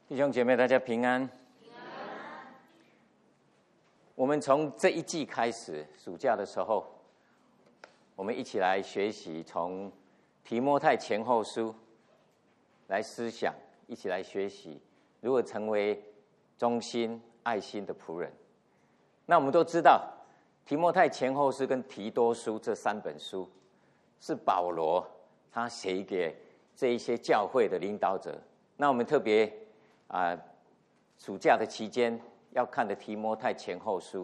弟兄姐妹，大家平安。我们从这一季开始，暑假的时候，我们一起来学习从提摩太前后书来思想，一起来学习如何成为忠心爱心的仆人。那我们都知道，提摩太前后书跟提多书这3本书是保罗他写给这一些教会的领导者。那我们特别暑假的期间要看的提摩太前后书，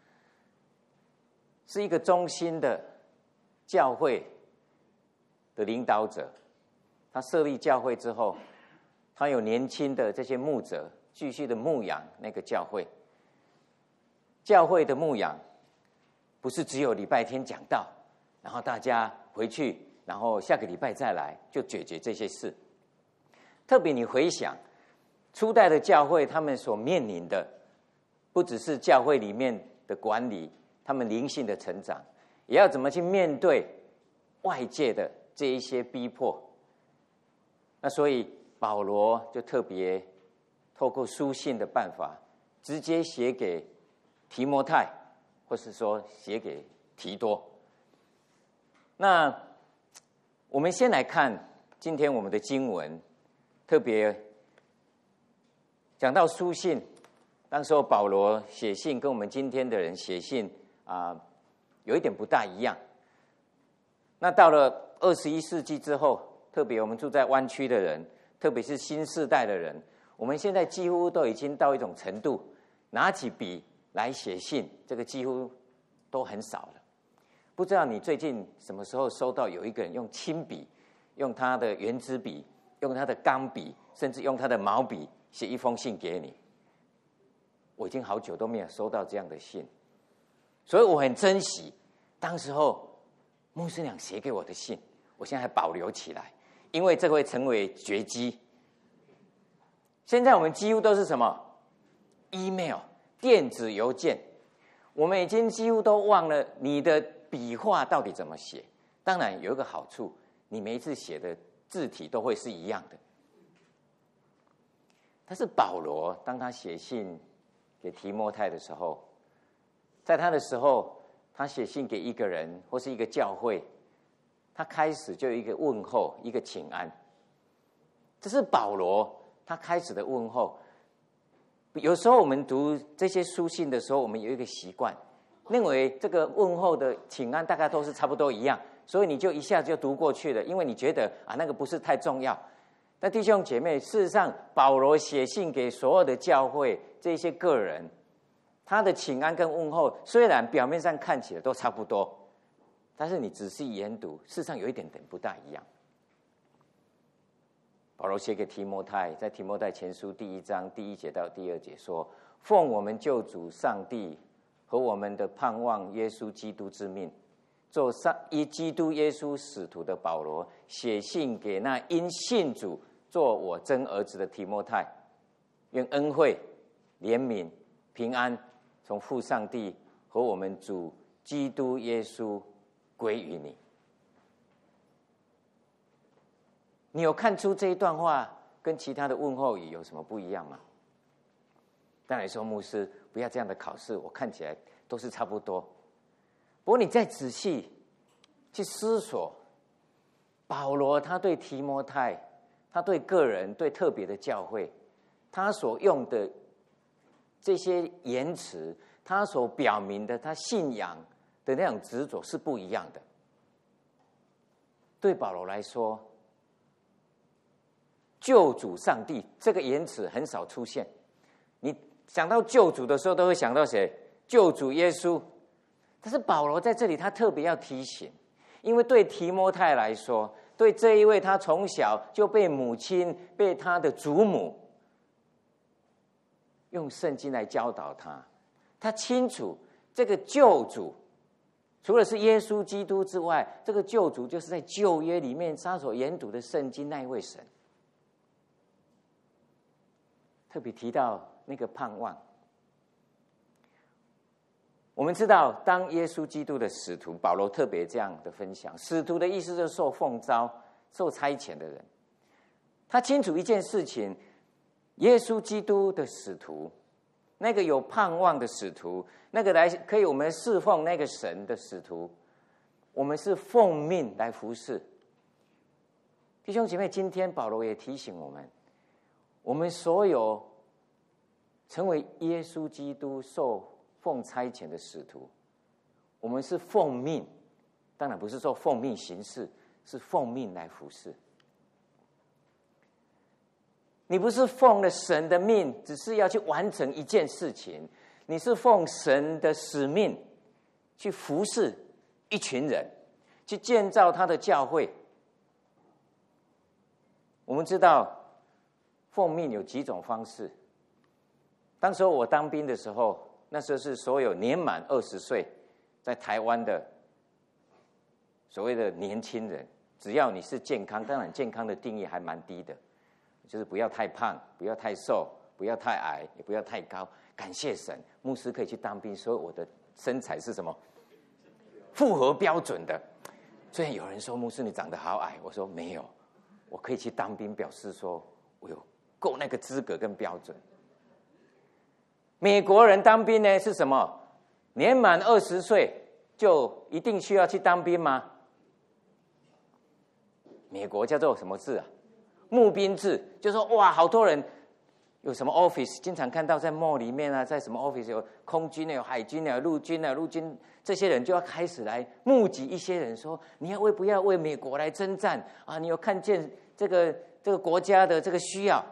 是一个忠心的教会的领导者。他设立教会之后，他有年轻的这些牧者继续的牧养那个教会。教会的牧养不是只有礼拜天讲道，然后大家回去，然后下个礼拜再来就解决这些事。特别你回想初代的教会，他们所面临的不只是教会里面的管理，他们灵性的成长，也要怎么去面对外界的这一些逼迫。那所以保罗就特别透过书信的办法，直接写给提摩太，或是说写给提多。那我们先来看今天我们的经文，特别讲到书信，当时候保罗写信跟我们今天的人写信有一点不大一样。那到了21世纪之后，特别我们住在湾区的人，特别是新世代的人，我们现在几乎都已经到一种程度，拿起笔来写信，这个几乎都很少了。不知道你最近什么时候收到有一个人用亲笔，用他的圆珠笔，用他的钢笔，甚至用他的毛笔写一封信给你。我已经好久都没有收到这样的信，所以我很珍惜当时候牧师娘写给我的信，我现在还保留起来，因为这会成为绝迹。现在我们几乎都是什么 email 电子邮件，我们已经几乎都忘了你的笔画到底怎么写。当然有一个好处，你每一次写的字体都会是一样的。但是保罗当他写信给提摩太的时候，在他的时候，他写信给一个人或是一个教会，他开始就有一个问候，一个请安。这是保罗他开始的问候。有时候我们读这些书信的时候，我们有一个习惯，认为这个问候的请安大概都是差不多一样，所以你就一下就读过去了，因为你觉得那个不是太重要。但弟兄姐妹，事实上保罗写信给所有的教会这些个人，他的请安跟问候虽然表面上看起来都差不多，但是你仔细研读，事实上有一点点不大一样。保罗写给提摩太，在提摩太前书第1章第1节到第2节说：奉我们救主上帝和我们的盼望耶稣基督之命，做基督耶稣使徒的保罗，写信给那因信主做我真儿子的提摩太，愿恩惠、怜悯、平安从父上帝和我们主基督耶稣归于你。你有看出这一段话跟其他的问候语有什么不一样吗？当然说，牧师不要这样的考试，我看起来都是差不多。不过你再仔细去思索，保罗他对提摩太，他对个人，对特别的教会，他所用的这些言辞，他所表明的他信仰的那种执着是不一样的。对保罗来说，救主上帝这个言辞很少出现。你想到救主的时候，都会想到谁？救主耶稣。但是保罗在这里他特别要提醒，因为对提摩太来说，对这一位他从小就被母亲、被他的祖母用圣经来教导他，他清楚这个救主除了是耶稣基督之外，这个救主就是在旧约里面他所研读的圣经那一位神。特别提到那个盼望。我们知道，当耶稣基督的使徒，保罗特别这样的分享，使徒的意思就是受奉召、受差遣的人。他清楚一件事情， 耶稣基督的使徒，那个有盼望的使徒，那个来可以我们侍奉那个神的使徒，我们是奉命来服侍。弟兄姐妹，今天保罗也提醒我们，我们所有成为耶稣基督受奉差遣的使徒，我们是奉命，当然不是说奉命行事，是奉命来服侍。你不是奉了神的命，只是要去完成一件事情，你是奉神的使命去服侍一群人，去建造他的教会。我们知道奉命有几种方式。当时候我当兵的时候，那时候是所有年满20岁在台湾的所谓的年轻人，只要你是健康，当然健康的定义还蛮低的，就是不要太胖，不要太瘦，不要太矮，也不要太高。感谢神，牧师可以去当兵，所以我的身材是什么？符合标准的。虽然有人说牧师你长得好矮，我说没有，我可以去当兵，表示说我有够那个资格跟标准。美国人当兵呢是什么？年满20岁就一定需要去当兵吗？美国叫做什么制啊？募兵制，就说哇，好多人有什么 office， 经常看到在 mall 里面啊，在什么 office 有空军有海军有陆军陆军，这些人就要开始来募集一些人，说你要不要为美国来征战啊？你有看见这个国家的这个需要？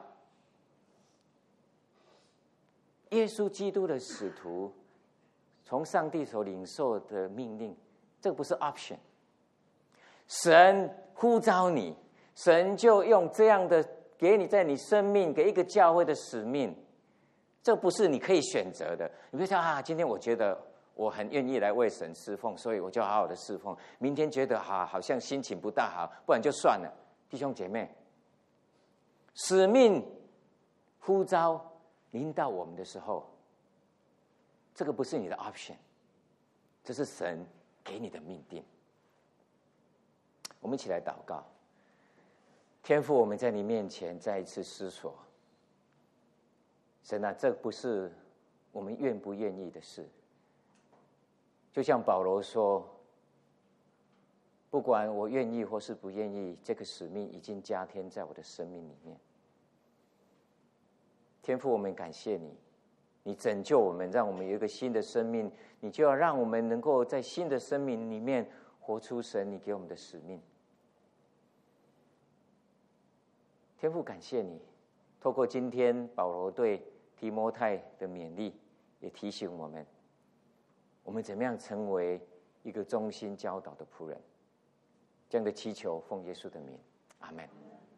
耶稣基督的使徒从上帝所领受的命令，这个不是 option。神呼召你，神就用这样的给你在你生命给一个教会的使命，这不是你可以选择的。你别说啊，今天我觉得我很愿意来为神侍奉，所以我就好好的侍奉。明天觉得好像心情不大好，不然就算了。弟兄姐妹，使命呼召临到我们的时候，这个不是你的 option， 这是神给你的命定。我们一起来祷告。天父，我们在你面前再一次思索，神啊，这不是我们愿不愿意的事。就像保罗说，不管我愿意或是不愿意，这个使命已经加添在我的生命里面。天父，我们感谢你，你拯救我们，让我们有一个新的生命，你就要让我们能够在新的生命里面活出神你给我们的使命。天父，感谢你，透过今天保罗对提摩太的勉励，也提醒我们，我们怎么样成为一个忠心教导的仆人。这样的祈求，奉耶稣的名，阿们。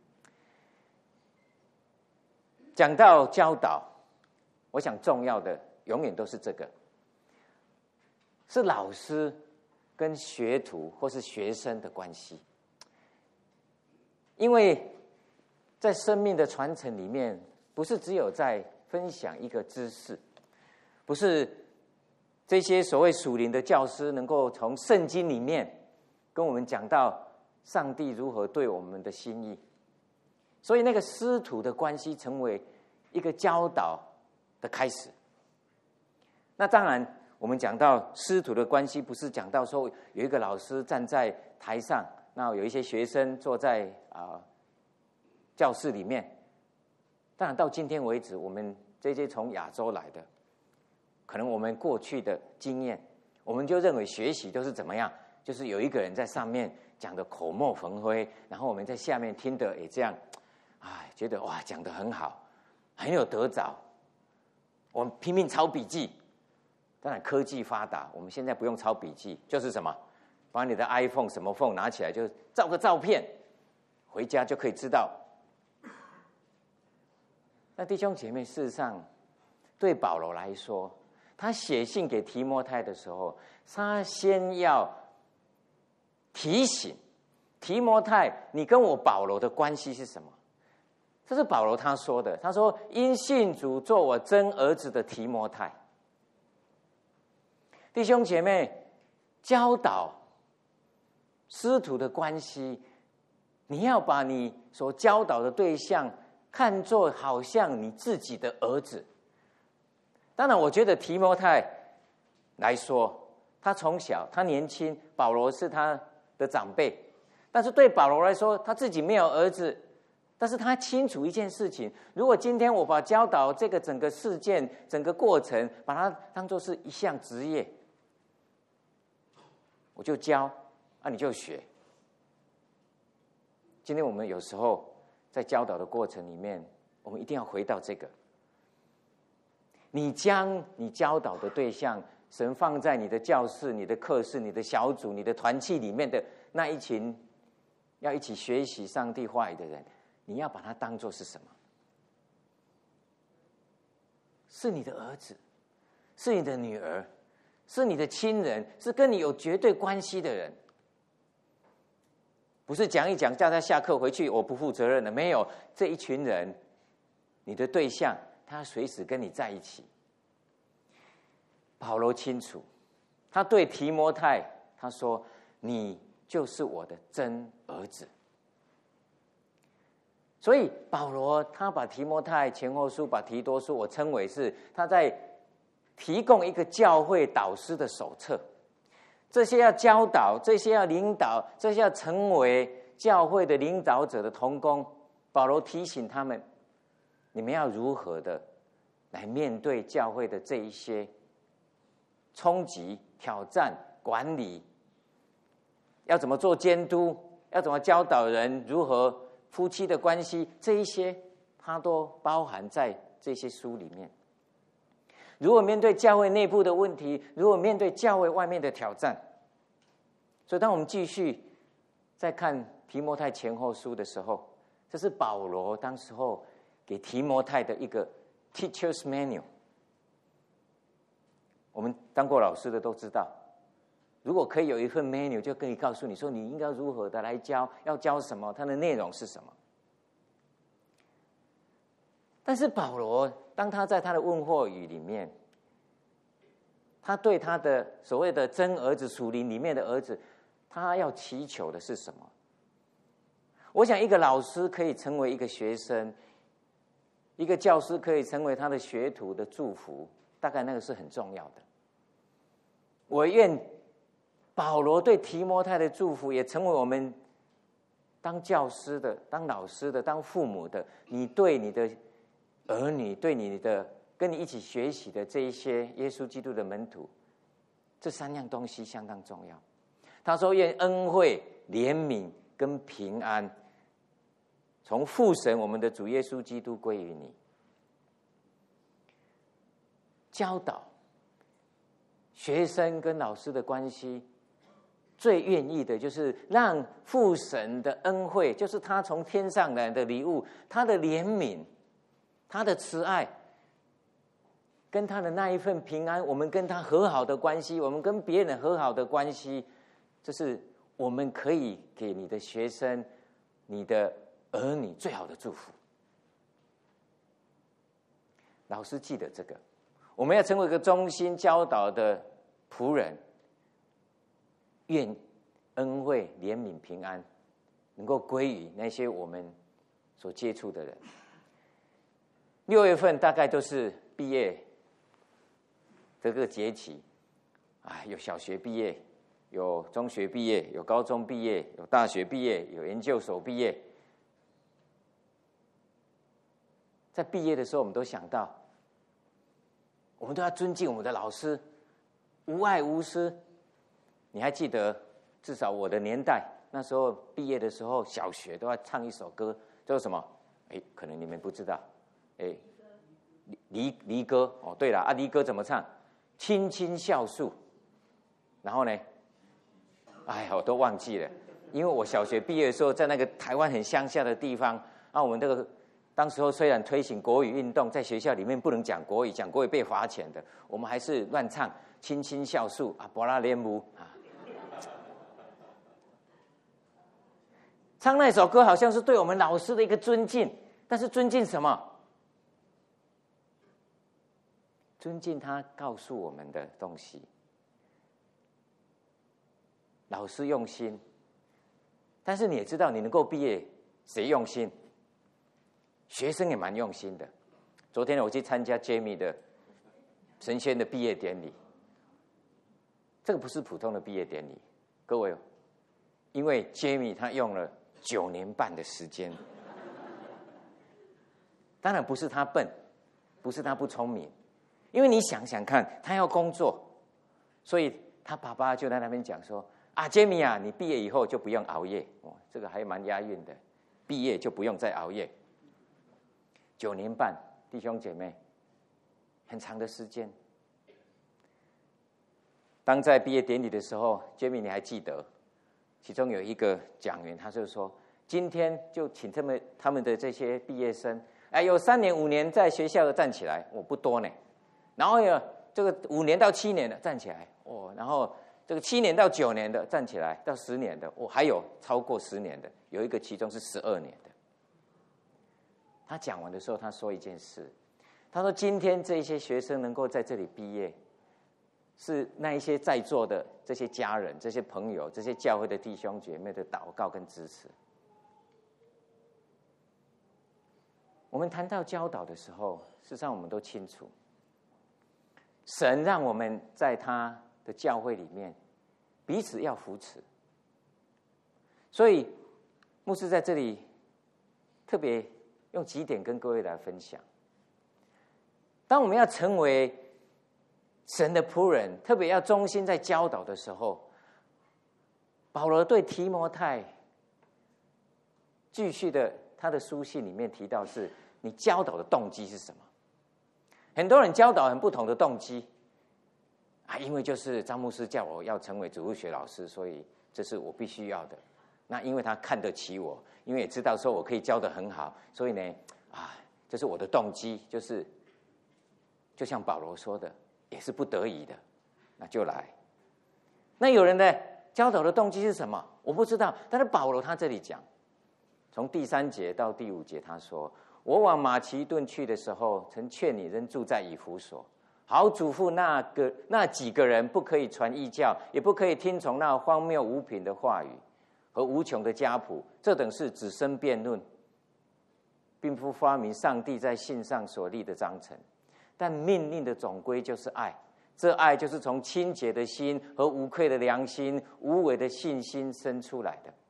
讲到教导，我想重要的永远都是这个，是老师跟学徒或是学生的关系。因为在生命的传承里面，不是只有在分享一个知识，不是这些所谓属灵的教师能够从圣经里面跟我们讲到上帝如何对我们的心意，所以那个师徒的关系成为一个教导的开始。那当然我们讲到师徒的关系，不是讲到说有一个老师站在台上，那有一些学生坐在教室里面。当然到今天为止，我们这些从亚洲来的，可能我们过去的经验，我们就认为学习都是怎么样，就是有一个人在上面讲的口沫横飞，然后我们在下面听的也这样，觉得哇讲得很好，很有得着，我们拼命抄笔记。当然科技发达，我们现在不用抄笔记，就是什么，把你的 iPhone 什么 phone 拿起来，就照个照片，回家就可以知道。那弟兄姐妹，事实上对保罗来说，他写信给提摩太的时候，他先要提醒提摩太，你跟我保罗的关系是什么？这是保罗他说的，他说因信主做我真儿子的提摩太。弟兄姐妹，教导师徒的关系，你要把你所教导的对象看作好像你自己的儿子。当然，我觉得提摩太来说，他从小他年轻，保罗是他的长辈，但是对保罗来说，他自己没有儿子，但是他清楚一件事情：如果今天我把教导这个整个事件、整个过程，把它当作是一项职业，我就教，你就学。今天我们有时候在教导的过程里面，我们一定要回到这个：你将你教导的对象，神放在你的教室、你的课室、你的小组、你的团契里面的那一群要一起学习上帝话语的人，你要把它当作是什么？是你的儿子，是你的女儿，是你的亲人，是跟你有绝对关系的人。不是讲一讲，叫他下课回去，我不负责任的。没有，这一群人，你的对象，他随时跟你在一起。保罗清楚，他对提摩太他说：“你就是我的真儿子。”所以保罗他把提摩太前后书、把提多书，我称为是他在提供一个教会导师的手册。这些要教导，这些要领导，这些要成为教会的领导者的同工，保罗提醒他们：你们要如何的来面对教会的这一些冲击、挑战、管理，要怎么做监督，要怎么教导人，如何夫妻的关系，这一些它都包含在这些书里面。如何面对教会内部的问题，如何面对教会外面的挑战。所以当我们继续在看提摩太前后书的时候，这是保罗当时候给提摩太的一个 teacher's manual。 我们当过老师的都知道，如果可以有一份 menu， 就可以告诉你说你应该如何的来教，要教什么，它的内容是什么。但是保罗当他在他的问话语里面，他对他的所谓的真儿子、属灵里面的儿子，他要祈求的是什么？我想一个老师可以成为一个学生，一个教师可以成为他的学徒的祝福，大概那个是很重要的。我愿保罗对提摩太的祝福也成为我们当教师的、当老师的、当父母的，你对你的儿女，对你的跟你一起学习的这一些耶稣基督的门徒，这三样东西相当重要。他说：愿恩惠、怜悯跟平安从父神我们的主耶稣基督归于你。教导学生跟老师的关系，最愿意的就是让父神的恩惠，就是他从天上来的礼物，他的怜悯，他的慈爱，跟他的那一份平安，我们跟他和好的关系，我们跟别人和好的关系，这是我们可以给你的学生、你的儿女最好的祝福。老师记得这个，我们要成为一个忠心教导的仆人，愿恩惠、怜悯、平安能够归于那些我们所接触的人。6月份大概都是毕业这个节期，有小学毕业，有中学毕业，有高中毕业，有大学毕业，有研究所毕业。在毕业的时候，我们都想到，我们都要尊敬我们的老师，无爱无私。你还记得，至少我的年代，那时候毕业的时候，小学都要唱一首歌，叫什么？可能你们不知道。离歌哦，对了离歌怎么唱？亲亲孝顺。然后呢？我都忘记了，因为我小学毕业的时候，在那个台湾很乡下的地方，我们这个当时候虽然推行国语运动，在学校里面不能讲国语，讲国语被罚钱的，我们还是乱唱亲亲孝顺波拉莲姆唱那首歌好像是对我们老师的一个尊敬，但是尊敬什么？尊敬他告诉我们的东西。老师用心，但是你也知道，你能够毕业，谁用心？ 学生也蛮用心的。昨天我去参加 Jamie 的神仙的毕业典礼，这个不是普通的毕业典礼，各位，因为 Jamie 他用了9年半的时间。当然不是他笨，不是他不聪明，因为你想想看，他要工作，所以他爸爸就在那边讲说：“啊 ，Jamie 啊，你毕业以后就不用熬夜。”哦，这个还蛮押韵的，毕业就不用再熬夜。9年半，弟兄姐妹，很长的时间。当在毕业典礼的时候 ，Jamie 你还记得，其中有一个讲员，他就说：“今天就请他们的这些毕业生。”有3年5年在学校的站起来，不多呢。然后这个5年到7年的站起来，然后这个7年到9年的站起来，到10年的，还有超过10年的，有一个其中是12年的。他讲完的时候，他说一件事，他说：“今天这些学生能够在这里毕业，是那一些在座的这些家人、这些朋友、这些教会的弟兄姐妹的祷告跟支持。”我们谈到教导的时候，事实上我们都清楚，神让我们在他的教会里面彼此要扶持。所以牧师在这里特别用几点跟各位来分享。当我们要成为神的仆人，特别要忠心在教导的时候，保罗对提摩太继续的他的书信里面提到是你教导的动机是什么？很多人教导很不同的动机因为就是张牧师叫我要成为主日学老师，所以这是我必须要的。那因为他看得起我，因为也知道说我可以教得很好，所以呢这是我的动机，就是就像保罗说的，也是不得已的，那就来。那有人的教导的动机是什么？我不知道，但是保罗他这里讲，从第3节到第5节，他说：“我往马其顿去的时候，曾劝你仍住在以弗所，好嘱咐那几个人不可以传异教，也不可以听从那荒谬无品的话语和无穷的家谱，这等是只生辩论，并不发明上帝在信上所立的章程。但命令的总归就是爱，这爱就是从清洁的心和无愧的良心、无伪的信心生出来的。”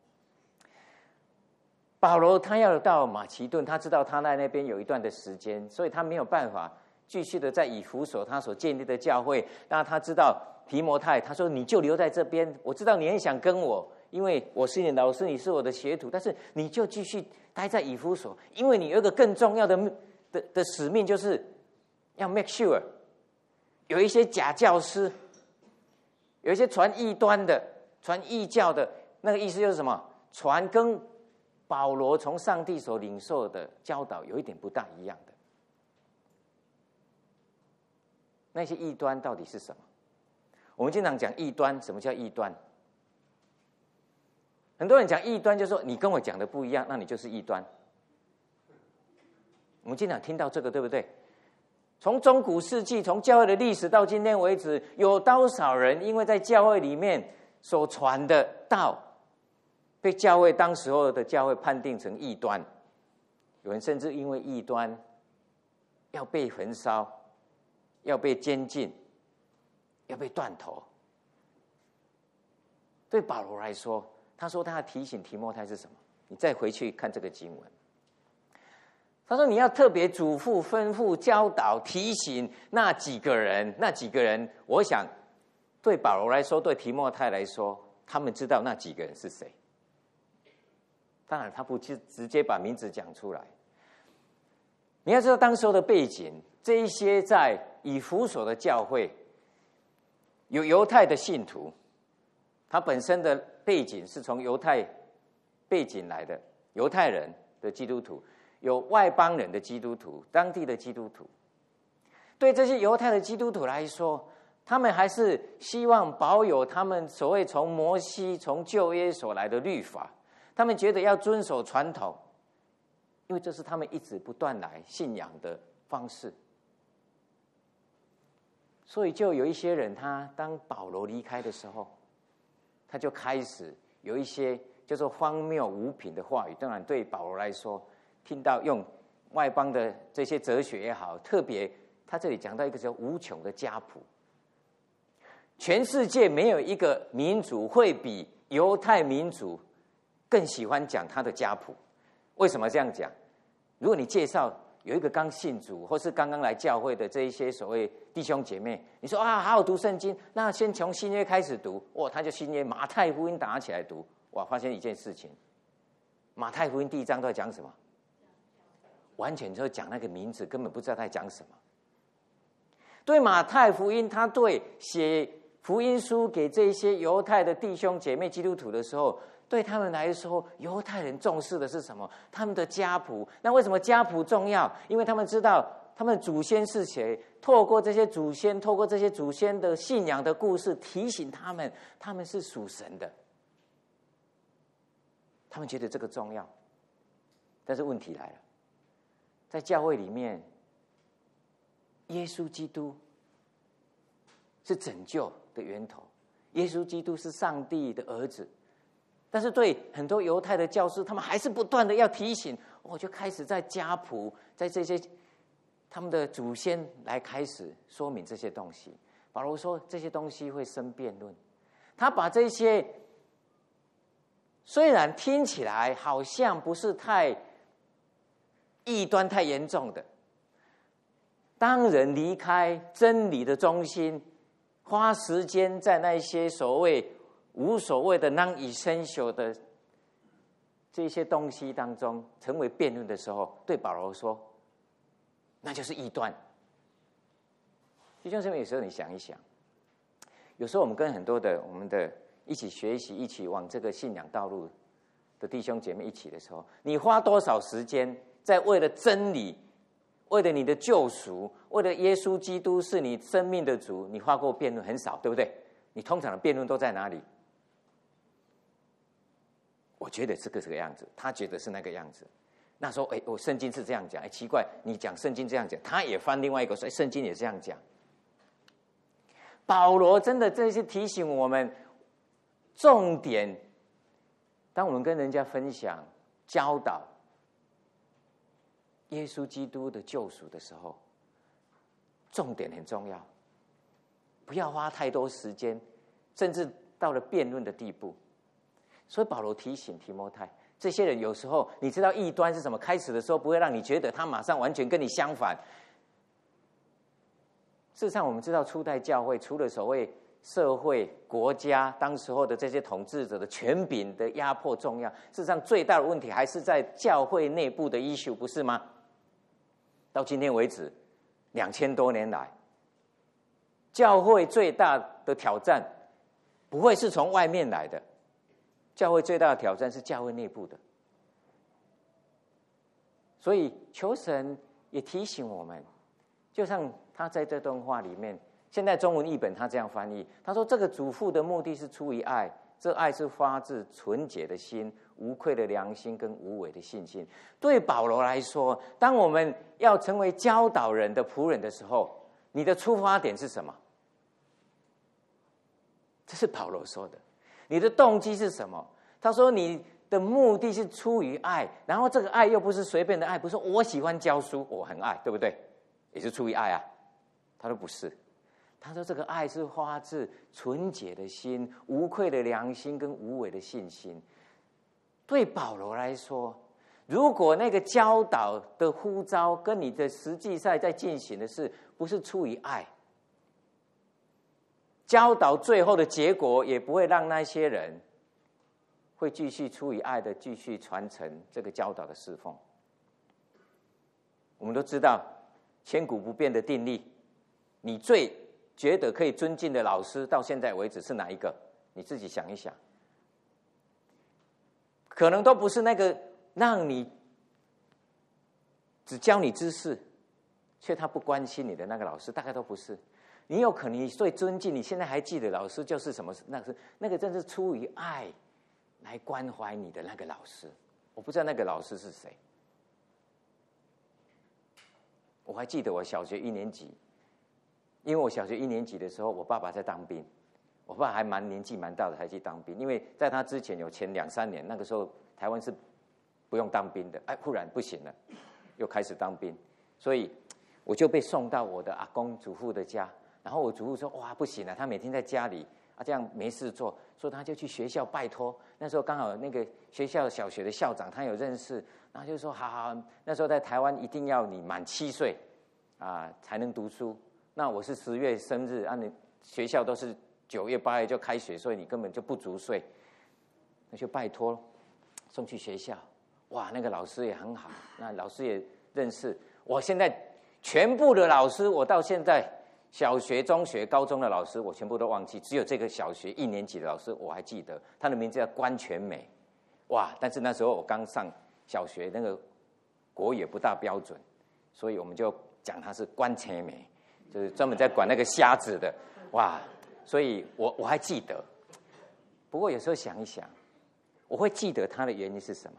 保罗他要到马其顿，他知道他在那边有一段的时间，所以他没有办法继续的在以弗所他所建立的教会。那他知道提摩太，他说：“你就留在这边，我知道你很想跟我，因为我是你的老师，你是我的学徒，但是你就继续待在以弗所，因为你有一个更重要的使命，就是要 make sure 有一些假教师，有一些传异端的、传异教的，那个意思就是什么？传跟保罗从上帝所领受的教导有一点不大一样的。那些异端到底是什么？我们经常讲异端，什么叫异端？很多人讲异端，就说你跟我讲的不一样，那你就是异端。我们经常听到这个，对不对？从中古世纪，从教会的历史到今天为止，有多少人因为在教会里面所传的道，被教会当时候的教会判定成异端？有人甚至因为异端要被焚烧，要被监禁，要被断头。对保罗来说，他说他要提醒提摩太是什么？你再回去看这个经文。他说你要特别嘱咐、吩咐、教导、提醒那几个人。我想对保罗来说，对提摩太来说，他们知道那几个人是谁。当然他不直接把名字讲出来。你要知道当时候的背景，这一些在以弗所的教会有犹太的信徒，他本身的背景是从犹太背景来的，犹太人的基督徒，有外邦人的基督徒，当地的基督徒。对这些犹太的基督徒来说，他们还是希望保有他们所谓从摩西、从旧约所来的律法，他们觉得要遵守传统，因为这是他们一直不断来信仰的方式。所以就有一些人，他当保罗离开的时候，他就开始有一些叫做荒谬无品的话语。当然对保罗来说，听到用外邦的这些哲学也好，特别他这里讲到一个叫无穷的家谱。全世界没有一个民族会比犹太民族更喜欢讲他的家谱。为什么这样讲？如果你介绍有一个刚信主或是刚刚来教会的这一些所谓弟兄姐妹，你说啊，好好读圣经，那先从新约开始读，哇，他就新约马太福音打起来读，哇，发现一件事情，马太福音第1章都在讲什么？完全就讲那个名字，根本不知道他在讲什么。对马太福音，他对写福音书给这些犹太的弟兄姐妹基督徒的时候，对他们来说，犹太人重视的是什么？他们的家谱。那为什么家谱重要？因为他们知道他们祖先是谁，透过这些祖先的信仰的故事，提醒他们是属神的。他们觉得这个重要。但是问题来了，在教会里面，耶稣基督是拯救的源头，耶稣基督是上帝的儿子。但是对很多犹太的教师，他们还是不断的要提醒，我就开始在家谱，在这些他们的祖先来开始说明这些东西。保罗说这些东西会生辩论，他把这些虽然听起来好像不是太异端太严重的，当人离开真理的中心，花时间在那些所谓无所谓的 non-essential 的这些东西当中成为辩论的时候，对保罗说，那就是异端。弟兄姊妹，有时候你想一想，有时候我们跟很多的我们的一起学习、一起往这个信仰道路的弟兄姐妹一起的时候，你花多少时间在为了真理、为了你的救赎、为了耶稣基督是你生命的主，你花过辩论很少，对不对？你通常的辩论都在哪里？我觉得是这个样子，他觉得是那个样子。那时候，我圣经是这样讲，奇怪，你讲圣经这样讲，他也翻另外一个，所以圣经也这样讲。保罗真的这是提醒我们，重点，当我们跟人家分享、教导耶稣基督的救赎的时候，重点很重要，不要花太多时间，甚至到了辩论的地步。所以保罗提醒提摩太，这些人有时候你知道异端是什么？开始的时候不会让你觉得他马上完全跟你相反。事实上，我们知道初代教会除了所谓社会、国家当时候的这些统治者的权柄的压迫重要，事实上最大的问题还是在教会内部的 issue， 不是吗？到今天为止，2000多年来，教会最大的挑战不会是从外面来的。教会最大的挑战是教会内部的，所以求神也提醒我们，就像他在这段话里面，现在中文译本他这样翻译，他说这个嘱咐的目的是出于爱，这爱是发自纯洁的心、无愧的良心跟无伪的信心。对保罗来说，当我们要成为教导人的仆人的时候，你的出发点是什么？这是保罗说的。你的动机是什么？他说你的目的是出于爱，然后这个爱又不是随便的爱，不是说我喜欢教书，我很爱，对不对？也是出于爱啊。他说不是，他说这个爱是发自纯洁的心、无愧的良心跟无伪的信心。对保罗来说，如果那个教导的呼召跟你的实际上在进行的事不是出于爱，教导最后的结果也不会让那些人会继续出于爱的继续传承这个教导的侍奉。我们都知道千古不变的定律，你最觉得可以尊敬的老师到现在为止是哪一个？你自己想一想，可能都不是那个让你只教你知识却他不关心你的那个老师，大概都不是。你有可能你最尊敬，你现在还记得老师就是什么？那个真是出于爱来关怀你的那个老师。我不知道那个老师是谁。我还记得我小学1年级，因为我小学1年级的时候，我爸爸在当兵。我爸还年纪蛮大的才去当兵，因为在他之前有前2-3年，那个时候台湾是不用当兵的，忽然不行了， 又开始当兵，所以我就被送到我的阿公祖父的家。然后我祖父说：“哇，不行了，他每天在家里这样没事做，所以他就去学校拜托。那时候刚好那个学校小学的校长他有认识，然后就说：好，那时候在台湾一定要你满7岁才能读书。那我是10月生日，你学校都是9月8月就开学，所以你根本就不足岁，那就拜托送去学校。哇，那个老师也很好，那老师也认识我。现在全部的老师，我到现在小学、中学、高中的老师，我全部都忘记，只有这个小学1年级的老师我还记得，他的名字叫关全美。哇！但是那时候我刚上小学，那个国语也不大标准，所以我们就讲他是关全美，就是专门在管那个瞎子的。哇！所以我还记得。不过有时候想一想，我会记得他的原因是什么？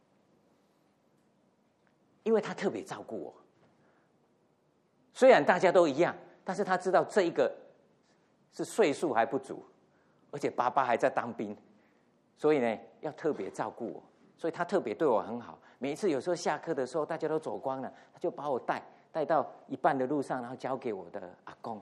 因为他特别照顾我。虽然大家都一样，但是他知道这一个是岁数还不足，而且爸爸还在当兵，所以呢要特别照顾我，所以他特别对我很好。每一次有时候下课的时候大家都走光了，他就把我带到一半的路上，然后交给我的阿公。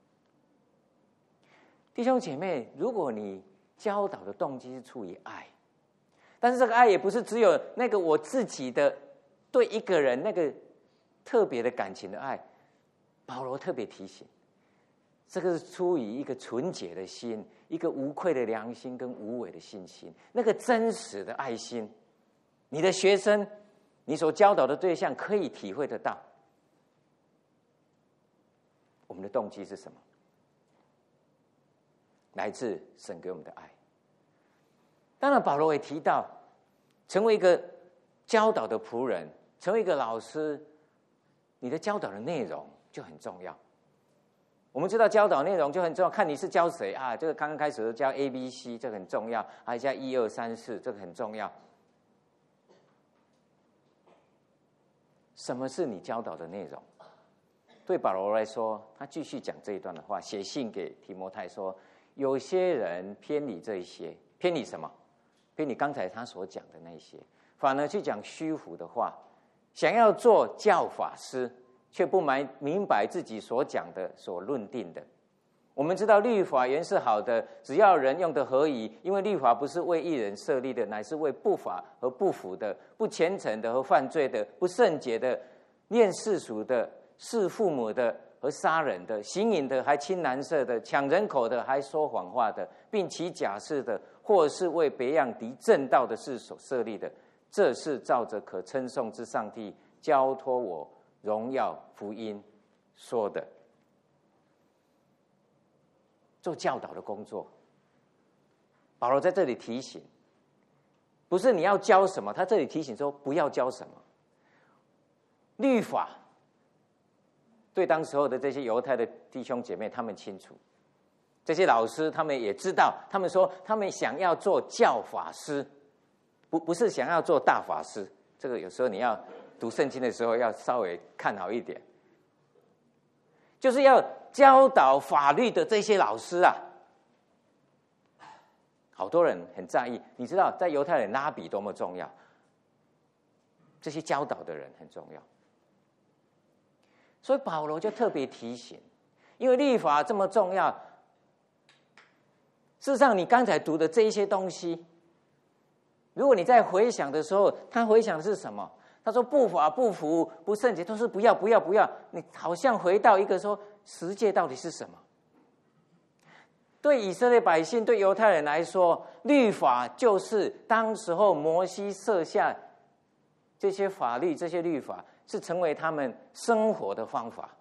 弟兄姐妹，如果你教导的动机是出于爱，但是这个爱也不是只有那个我自己的对一个人那个特别的感情的爱，保罗特别提醒，这个是出于一个纯洁的心，一个无愧的良心跟无伪的信心，那个真实的爱心，你的学生，你所教导的对象可以体会得到。我们的动机是什么？来自神给我们的爱。当然保罗也提到，成为一个教导的仆人，成为一个老师，你的教导的内容就很重要。我们知道教导内容就很重要，看你是教谁这个刚刚开始的教 ABC， 这个很重要，还教1、2、3、4，这个很重要。什么是你教导的内容？对保罗来说，他继续讲这一段的话，写信给提摩太说，有些人偏离这一些，偏离什么？偏离刚才他所讲的那些，反而去讲虚浮的话，想要做教法师，却不明白自己所讲的、所论定的。我们知道律法原是好的，只要人用得合宜，因为律法不是为义人设立的，乃是为不法和不服的、不虔诚的和犯罪的、不圣洁的、恋世俗的、弑父母的和杀人的、行淫的还亲男色的、抢人口的还说谎话的，并起假誓的，或是为别样敌正道的事所设立的。这是照着可称颂之上帝交托我荣耀福音说的。做教导的工作，保罗在这里提醒，不是你要教什么，他这里提醒说不要教什么。律法对当时候的这些犹太的弟兄姐妹他们清楚，这些老师他们也知道，他们说他们想要做教法师，不是想要做大法师。这个有时候你要读圣经的时候要稍微看好一点，就是要教导法律的这些老师好多人很在意。你知道在犹太人拉比多么重要，这些教导的人很重要。所以保罗就特别提醒，因为律法这么重要，事实上你刚才读的这一些东西，如果你在回想的时候，他回想的是什么？他说不法不服不圣洁，都是不要不要不要。你好像回到一个说十诫到底是什么？对以色列百姓，对犹太人来说，律法就是当时候摩西设下这些法律，这些律法是成为他们生活的方法。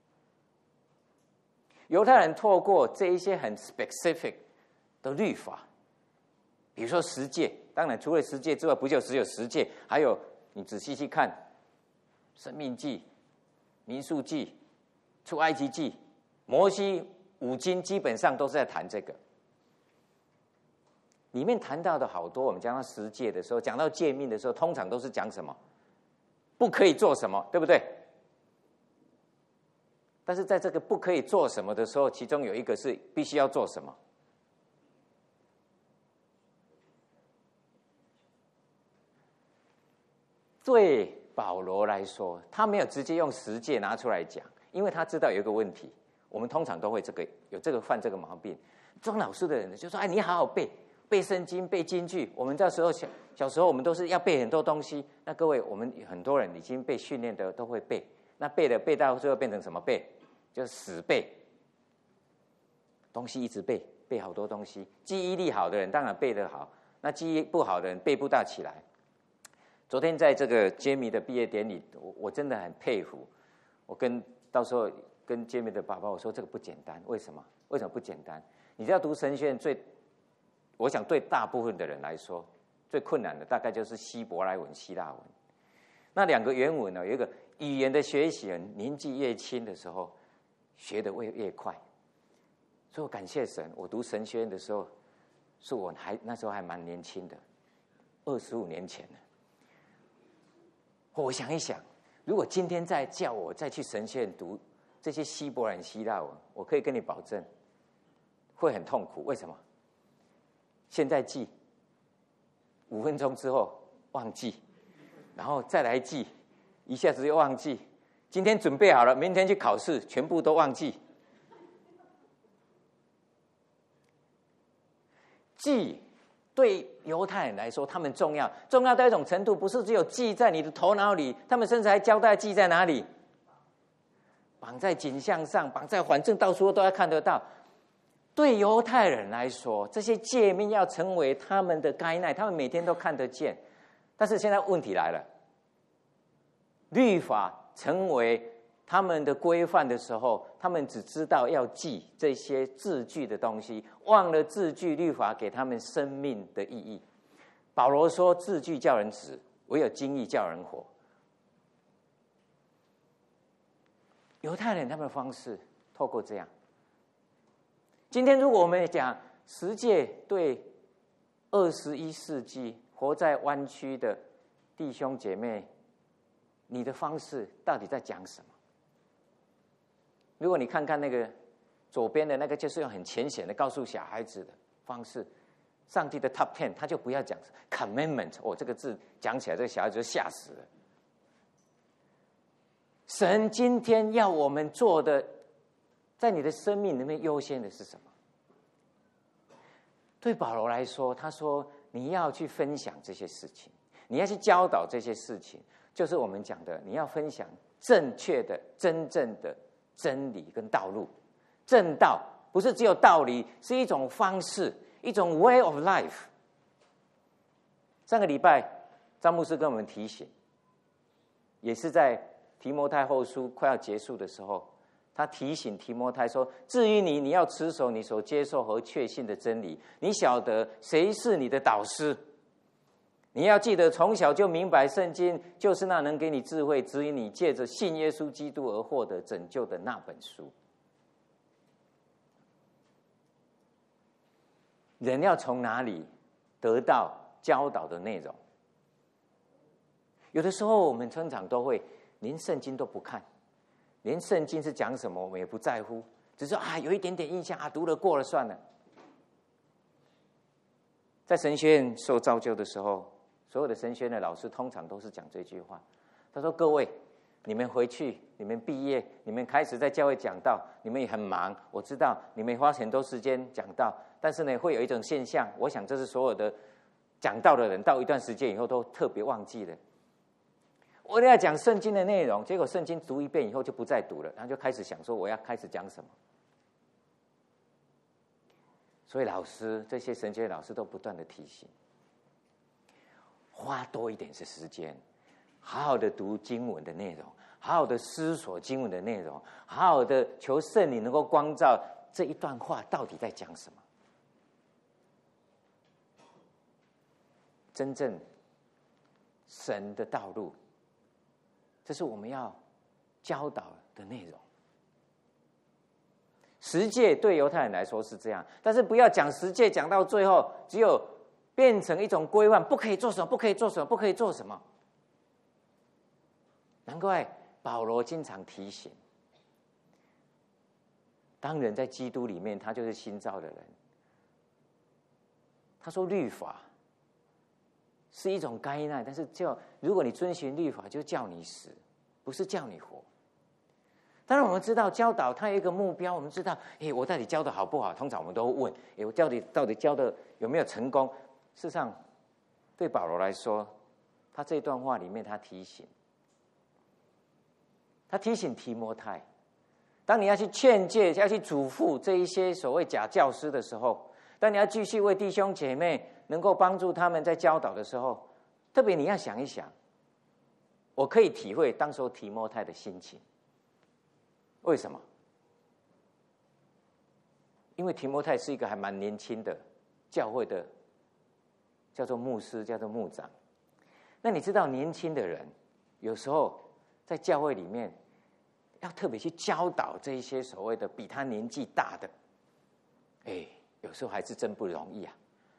犹太人透过这一些很 specific 的律法，比如说十诫，当然除了十诫之外，不就只有十诫，还有你仔细去看申命记、民数记、出埃及记、摩西五经，基本上都是在谈这个。里面谈到的好多，我们讲到十诫的时候，讲到诫命的时候，通常都是讲什么？不可以做什么，对不对？但是在这个不可以做什么的时候，其中有一个是必须要做什么？对保罗来说，他没有直接用十诫拿出来讲，因为他知道有一个问题，我们通常都会犯这个毛病。装老师的人就说：“哎，你好好背圣经，背金句。”我们那时候小时候，我们都是要背很多东西。那各位，我们很多人已经被训练的都会背，那背到最后变成什么背？就是死背，东西一直背好多东西。记忆力好的人当然背得好，那记忆不好的人背不大起来。昨天在这个 Jamie 的毕业典礼，我真的很佩服。到时候跟 Jamie 的爸爸我说这个不简单，为什么？为什么不简单？你知道读神学院我想对大部分的人来说，最困难的大概就是希伯来文、希腊文。那两个原文呢，有一个语言的学习，年纪越轻的时候学得越快。所以我感谢神，我读神学院的时候，是我那时候还蛮年轻的，25年前了。我想一想，如果今天再叫我再去神学院读这些希伯来文、希腊文，我可以跟你保证，会很痛苦。为什么？现在记，5分钟之后忘记，然后再来记，一下子又忘记。今天准备好了，明天去考试，全部都忘记。记对犹太人来说，他们重要到一种程度，不是只有记在你的头脑里，他们甚至还交代记在哪里，绑在颈项上，绑在反正到处都要看得到。对犹太人来说，这些诫命要成为他们的该耐，他们每天都看得见。但是现在问题来了，律法成为他们的规范的时候，他们只知道要记这些字句的东西，忘了字句律法给他们生命的意义。保罗说：“字句叫人死，唯有经义叫人活。”犹太人他们的方式，透过这样。今天如果我们讲十诫对21世纪活在湾区的弟兄姐妹，你的方式到底在讲什么？如果你看看那个左边的那个，就是用很浅显的告诉小孩子的方式，上帝的 Top 10，他就不要讲 commandment， 这个字讲起来，这个小孩子就吓死了。神今天要我们做的，在你的生命里面优先的是什么？对保罗来说，他说你要去分享这些事情，你要去教导这些事情，就是我们讲的，你要分享正确的、真正的真理跟道路。正道不是只有道理，是一种方式，一种 way of life。上个礼拜张牧师跟我们提醒，也是在提摩太后书快要结束的时候，他提醒提摩太说：“至于你要持守你所接受和确信的真理，你晓得谁是你的导师。你要记得从小就明白圣经就是那能给你智慧，指引你借着信耶稣基督而获得拯救的那本书。”人要从哪里得到教导的内容？有的时候我们通常都会连圣经都不看，连圣经是讲什么我们也不在乎，只是有一点点印象读了过了算了。在神学院受造就的时候，所有的神学院的老师通常都是讲这句话，他说：“各位，你们回去，你们毕业，你们开始在教会讲道，你们也很忙，我知道你们花很多时间讲道，但是呢，会有一种现象，我想这是所有的讲道的人到一段时间以后都特别忘记了。我要讲圣经的内容，结果圣经读一遍以后就不再读了，然后就开始想说我要开始讲什么。所以这些神学老师都不断的提醒，花多一点的时间，好好的读经文的内容，好好的思索经文的内容，好好的求圣灵能够光照这一段话到底在讲什么。真正神的道路，这是我们要教导的内容。十诫对犹太人来说是这样，但是不要讲十诫讲到最后只有变成一种规范，不可以做什么，不可以做什么，不可以做什么。难怪保罗经常提醒，当人在基督里面，他就是新造的人。他说律法是一种灾难，但是如果你遵循律法，就叫你死，不是叫你活。当然，我们知道教导它有一个目标，我们知道，我到底教的好不好？通常我们都会问，我到底教的有没有成功？事实上，对保罗来说，他这段话里面，他提醒提摩太，当你要去劝诫、要去嘱咐这一些所谓假教师的时候，当你要继续为弟兄姐妹能够帮助他们在教导的时候，特别你要想一想，我可以体会当时候提摩太的心情。为什么？因为提摩太是一个还蛮年轻的教会的，叫做牧师，叫做牧长。那你知道，年轻的人有时候在教会里面要特别去教导这一些所谓的比他年纪大的，有时候还是真不容易啊。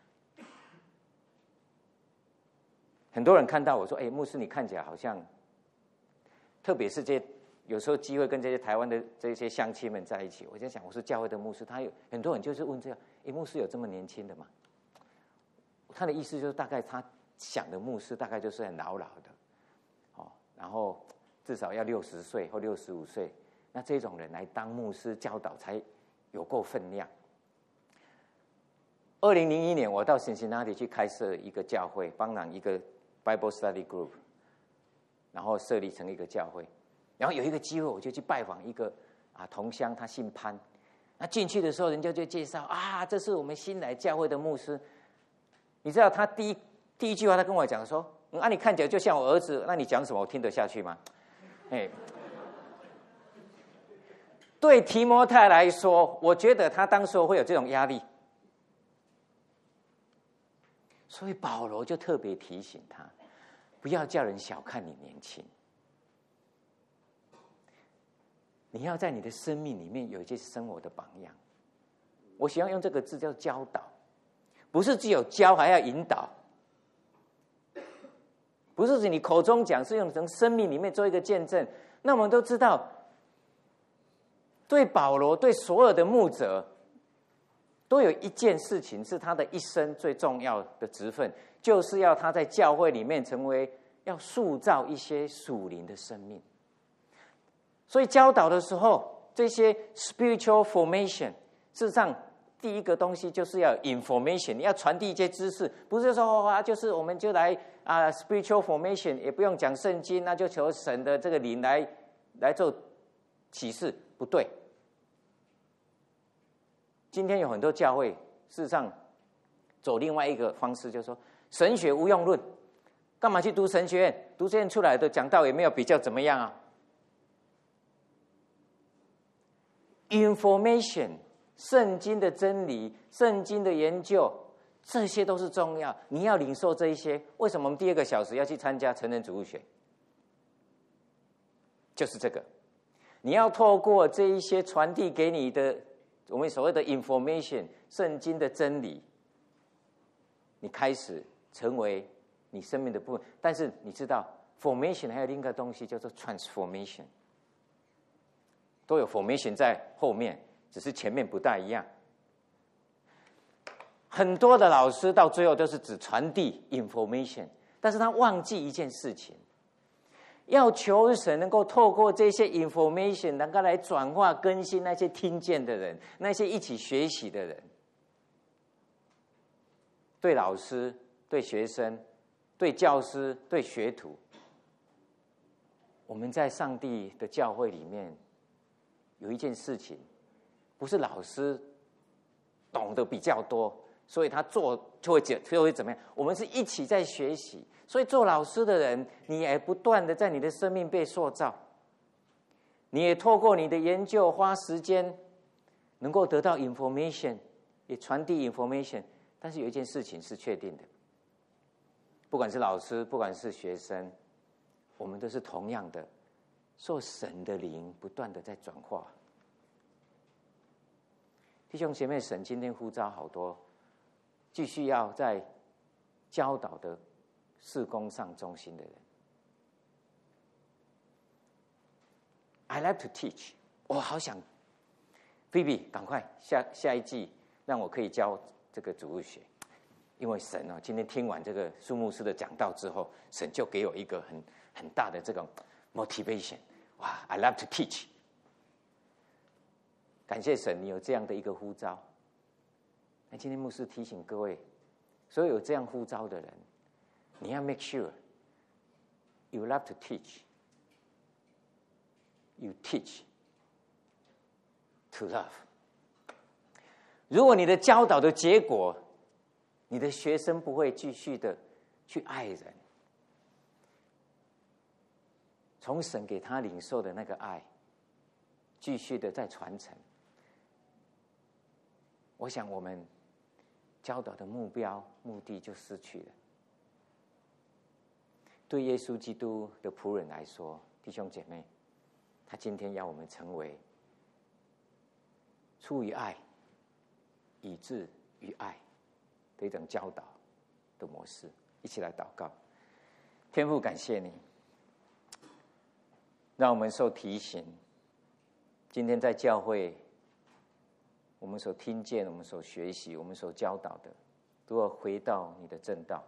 很多人看到我说：“牧师，你看起来好像，特别是有时候机会跟这些台湾的这些乡亲们在一起，我在想，我是教会的牧师，他有很多人就是问这样：牧师有这么年轻的吗？”他的意思就是大概他想的牧师大概就是很老的，然后至少要60岁或65岁，那这种人来当牧师教导才有够分量。2001年，我到 Cincinnati 去开设一个教会，帮忙一个 Bible Study Group， 然后设立成一个教会。然后有一个机会，我就去拜访一个同乡，他姓潘。那进去的时候，人家就介绍这是我们新来教会的牧师。你知道他第一句话，他跟我讲说：“你看起来就像我儿子，那你讲什么我听得下去吗？”对提摩太来说，我觉得他当时会有这种压力，所以保罗就特别提醒他，不要叫人小看你年轻。你要在你的生命里面有一些生活的榜样。我喜欢用这个字叫教导，不是只有教，还要引导。不是指你口中讲，是用从生命里面做一个见证。那我们都知道，对保罗，对所有的牧者，都有一件事情是他的一生最重要的职分，就是要他在教会里面成为，要塑造一些属灵的生命。所以教导的时候，这些 spiritual formation， 事实上第一个东西就是要 information， 你要传递一些知识，不是说就是我们就来spiritual formation， 也不用讲圣经，那就求神的这个灵来做启示，不对。今天有很多教会，事实上走另外一个方式，就是说神学无用论，干嘛去读神学院？读神学院出来的讲道也没有比较怎么样啊。information， 圣经的真理，圣经的研究，这些都是重要。你要领受这一些。为什么我们第2个小时要去参加成人主日学？就是这个，你要透过这一些传递给你的我们所谓的 information， 圣经的真理，你开始成为你生命的部分。但是你知道 formation 还有另一个东西叫做 transformation，都有 formation 在后面，只是前面不大一样。很多的老师到最后都是只传递 information， 但是他忘记一件事情，要求神能够透过这些 information 能够来转化更新那些听见的人，那些一起学习的人。对老师，对学生，对教师，对学徒，我们在上帝的教会里面有一件事情，不是老师懂得比较多，所以他做就会怎么样？我们是一起在学习，所以做老师的人，你也不断的在你的生命被塑造，你也透过你的研究花时间，能够得到 information， 也传递 information。但是有一件事情是确定的，不管是老师，不管是学生，我们都是同样的，受神的灵不断的在转化。弟兄姐妹，神今天呼召好多继续要在教导的事工上忠心的人。I like to teach， 我好想 Phoebe 赶快下一季让我可以教这个主日学。 因为神哦，今天听完这个苏牧师的讲道之后，神就给我一个很大的这种 motivation。哇 ，I love to teach。感谢神，你有这样的一个呼召。那今天牧师提醒各位，所有这样呼召的人，你要 make sure you love to teach。You teach to love。如果你的教导的结果，你的学生不会继续的去爱人，从神给他领受的那个爱，继续的在传承，我想我们教导的目的就失去了。对耶稣基督的仆人来说，弟兄姐妹，他今天要我们成为出于爱、以至于爱的一种教导的模式。一起来祷告。天父，感谢你，让我们受提醒，今天在教会我们所听见、我们所学习、我们所教导的，都要回到你的正道，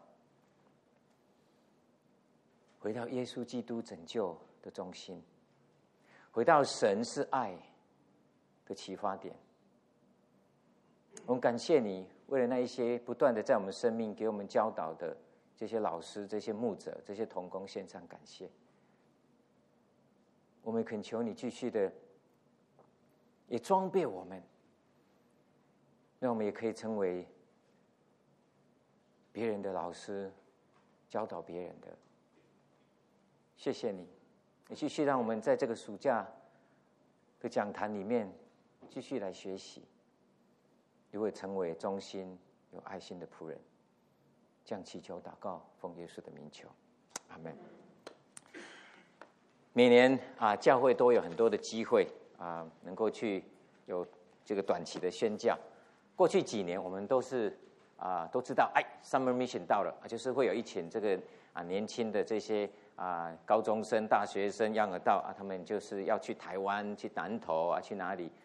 回到耶稣基督拯救的中心，回到神是爱的启发点。我们感谢你，为了那一些不断的在我们生命给我们教导的这些老师、这些牧者、这些同工，献上感谢。我们恳求你继续的也装备我们，让我们也可以成为别人的老师，教导别人的。谢谢你，也继续让我们在这个暑假的讲坛里面继续来学习，如何成为忠心有爱心的仆人。这样祈求祷告，奉耶稣的名求，阿们。每年教会都有很多的机会能够去有这个短期的宣教。过去几年我们都是都知道Summer Mission 到了，就是会有一群这个年轻的这些高中生、大学生、样儿道他们就是要去台湾、去南投去哪里